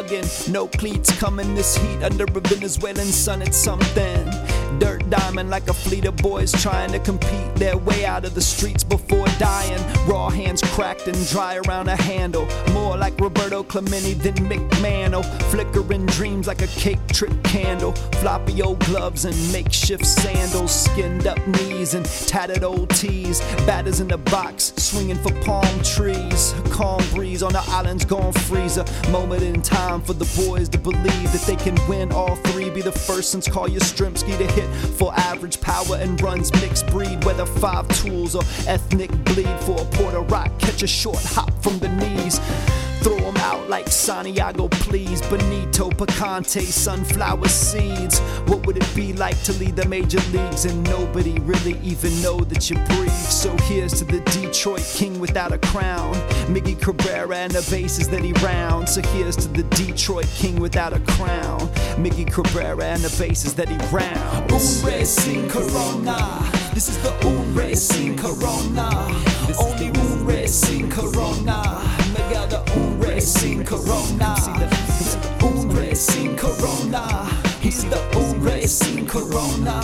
chugging. No cleats coming this heat under a Venezuelan sun. It's something. Dirt diamond like a fleet of boys trying to compete their way out of the streets before dying. Raw hands cracked and dry around a handle. More like Roberto Clemente than McMahon. Flickering dreams like a cake trip candle. Floppy old gloves and makeshift sandals. Skinned up knees and tattered old tees. Batters in the box, swinging for palm trees. A calm breeze on the island's gone freeze. A moment in time for the boys to believe that they can win all three. Be the first since Call Yastrzemski to hit for average power and runs mixed breed. Whether 5 tools or ethnic bleed for a Puerto Rock. Catch a short hop from the knees. Throw them out like Santiago, please. Benito, Picante, sunflower seeds. What would it be like to lead the major leagues and nobody really even know that you breathe? So here's to the Detroit king without a crown. Miggy Cabrera and the bases that he rounds. So here's to the Detroit king without a crown. Miggy Cabrera and the bases that he rounds. Racing Corona. This is the Racing Corona. Only Racing Corona. Miguel the Racing Corona. Racing Corona. He's the Racing Corona.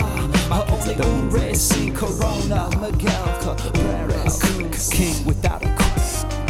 Only Racing Corona. Miguel Cabrera, king without a crown.